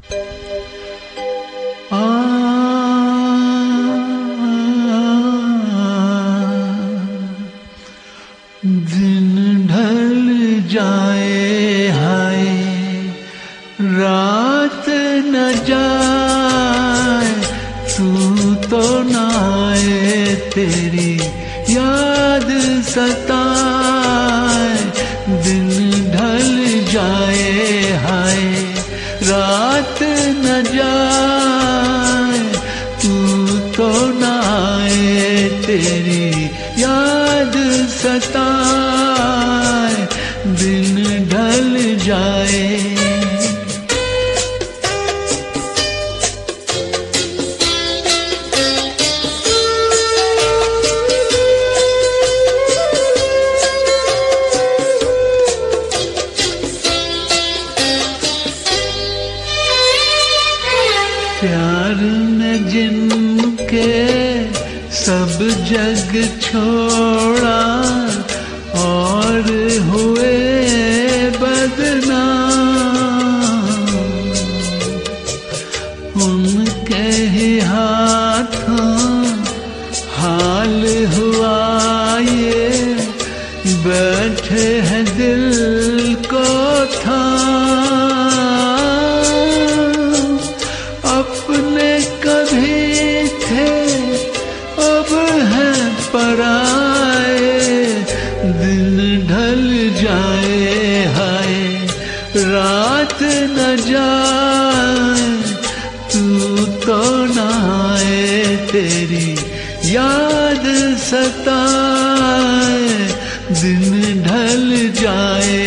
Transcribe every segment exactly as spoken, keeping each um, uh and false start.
दिन ढल जाए हाय, रात न जाए, तू तो न आए, तेरी याद सताए। दिन ढल जाए हाय, रात न जाए, तू तो न आए, तेरी याद सताए। दिन ढल जाए। प्यार ने जिनके सब जग छोड़ा और हुए बदनाम, उनके ही हाथों हाल हुआ ये, बैठे हैं दिल को थाम। अपने कभी थे अब हैं पराए, दिन ढल जाए हाय, रात न जाए, तू तो न आए, तेरी याद सताए। दिन ढल जाए।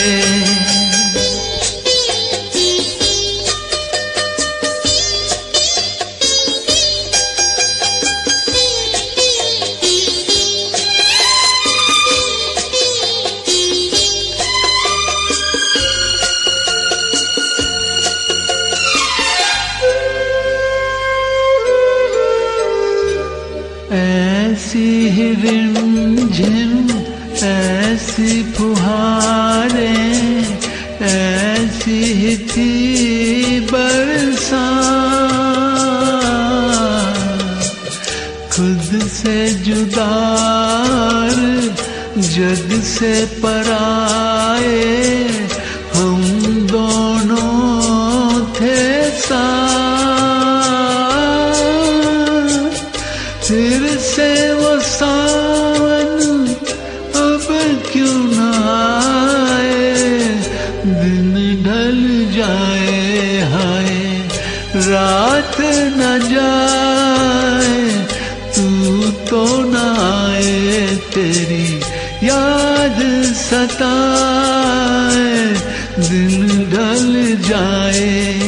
ऐसी ही रिमझिम, ऐसी फुहारें, ऐसी ही थी बरसात। खुद से जुदार, जग से पराए, हम दोनों थे साथ। फिर से वो सावन अब क्यों न आए, दिन ढल जाए हाय, रात न जाए, तू तो न आए, तेरी याद सताए। दिन ढल जाए।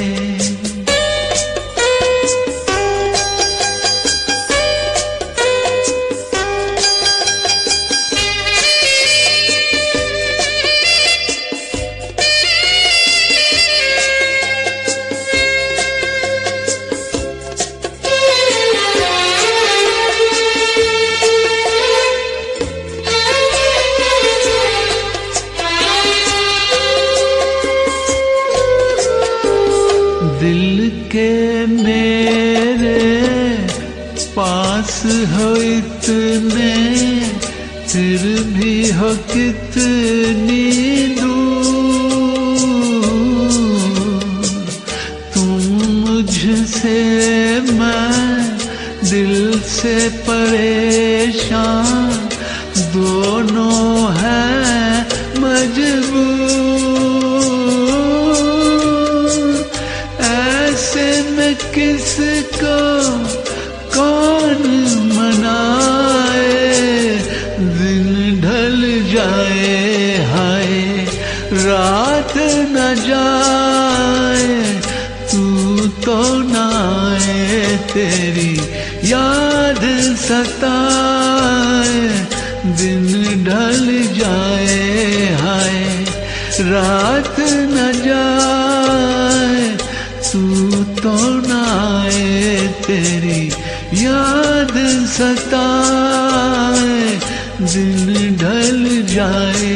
दिल के मेरे पास हो इतने, फिर भी हो कितनी दूर। तुम मुझसे, मैं दिल से परेशान, दोनों हैं मजबूर। ऐसे में किसको कौन मनाए, दिन ढल जाए हाय, रात न जाए, तू तो न आए, तेरी याद सताए। दिन ढल जाए हाय, रात न जाए, तू तो न आए, तेरी याद सताए। दिन ढल जाए।